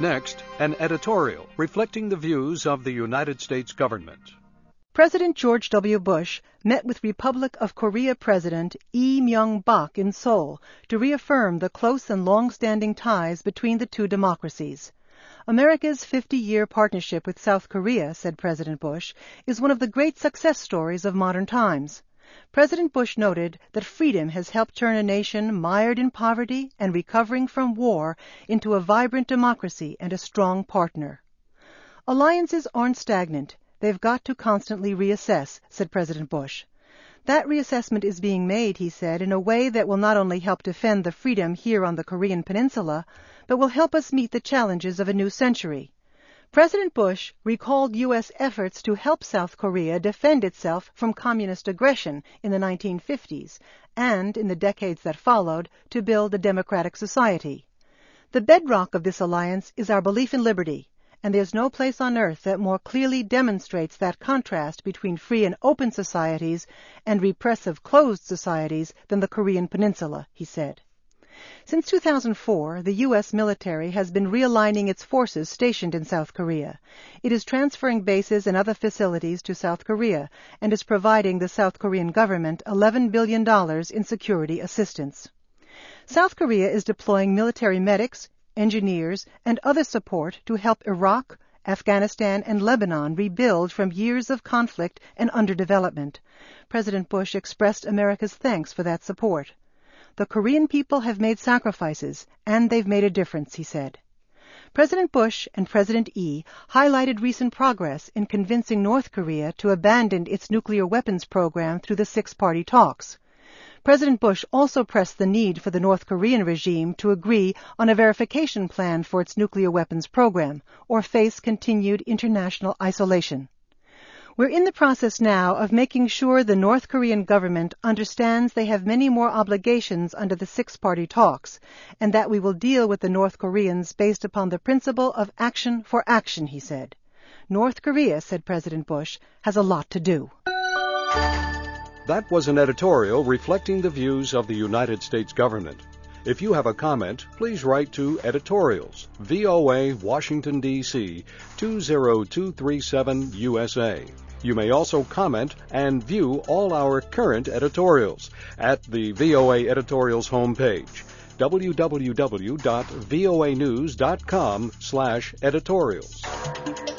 Next, an editorial reflecting the views of the United States government. President George W. Bush met with Republic of Korea President Lee Myung-bak in Seoul to reaffirm the close and long-standing ties between the two democracies. America's 50-year partnership with South Korea, said President Bush, is one of the great success stories of modern times. President Bush noted that freedom has helped turn a nation mired in poverty and recovering from war into a vibrant democracy and a strong partner. Alliances aren't stagnant. They've got to constantly reassess, said President Bush. That reassessment is being made, he said, in a way that will not only help defend the freedom here on the Korean Peninsula, but will help us meet the challenges of a new century. President Bush recalled U.S. efforts to help South Korea defend itself from communist aggression in the 1950s and, in the decades that followed, to build a democratic society. The bedrock of this alliance is our belief in liberty, and there's no place on earth that more clearly demonstrates that contrast between free and open societies and repressive closed societies than the Korean Peninsula, he said. Since 2004, the U.S. military has been realigning its forces stationed in South Korea. It is transferring bases and other facilities to South Korea and is providing the South Korean government $11 billion in security assistance. South Korea is deploying military medics, engineers, and other support to help Iraq, Afghanistan, and Lebanon rebuild from years of conflict and underdevelopment. President Bush expressed America's thanks for that support. The Korean people have made sacrifices, and they've made a difference, he said. President Bush and President Lee highlighted recent progress in convincing North Korea to abandon its nuclear weapons program through the six-party talks. President Bush also pressed the need for the North Korean regime to agree on a verification plan for its nuclear weapons program, or face continued international isolation. We're in the process now of making sure the North Korean government understands they have many more obligations under the six-party talks, and that we will deal with the North Koreans based upon the principle of action for action, he said. North Korea, said President Bush, has a lot to do. That was an editorial reflecting the views of the United States government. If you have a comment, please write to Editorials, VOA, Washington, D.C., 20237 USA. You may also comment and view all our current editorials at the VOA Editorials homepage, www.voanews.com/editorials.